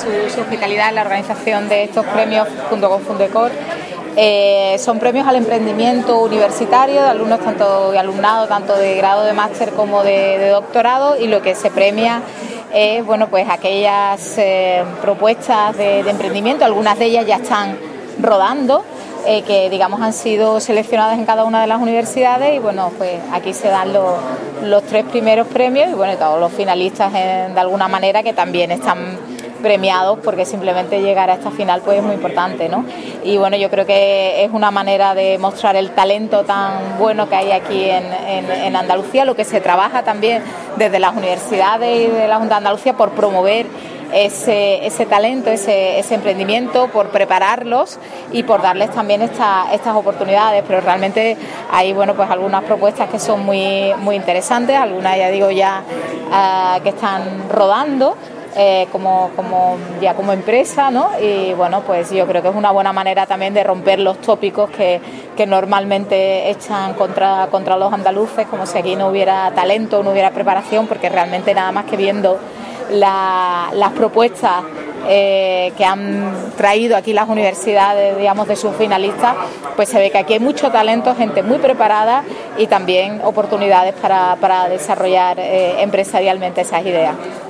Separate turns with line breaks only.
su hospitalidad en la organización de estos premios junto con Fundecor. Son premios al emprendimiento universitario de alumnos y alumnado tanto de grado de máster como de doctorado, y lo que se premia es pues aquellas propuestas de emprendimiento. Algunas de ellas ya están rodando, que digamos han sido seleccionadas en cada una de las universidades, y pues aquí se dan los 3 primeros premios, y todos los finalistas de alguna manera que también están premiados, porque simplemente llegar a esta final pues es muy importante, ¿no? Y yo creo que es una manera de mostrar el talento tan bueno que hay aquí en Andalucía, lo que se trabaja también desde las universidades y de la Junta de Andalucía por promover ese talento, ese emprendimiento, por prepararlos y por darles también estas oportunidades. Pero realmente hay pues algunas propuestas que son muy, muy interesantes, algunas que están rodando como empresa, ¿no? Y pues yo creo que es una buena manera también de romper los tópicos que normalmente echan contra los andaluces, como si aquí no hubiera talento, no hubiera preparación, porque realmente nada más que viendo las propuestas que han traído aquí las universidades, digamos, de sus finalistas, pues se ve que aquí hay mucho talento, gente muy preparada y también oportunidades para desarrollar empresarialmente esas ideas.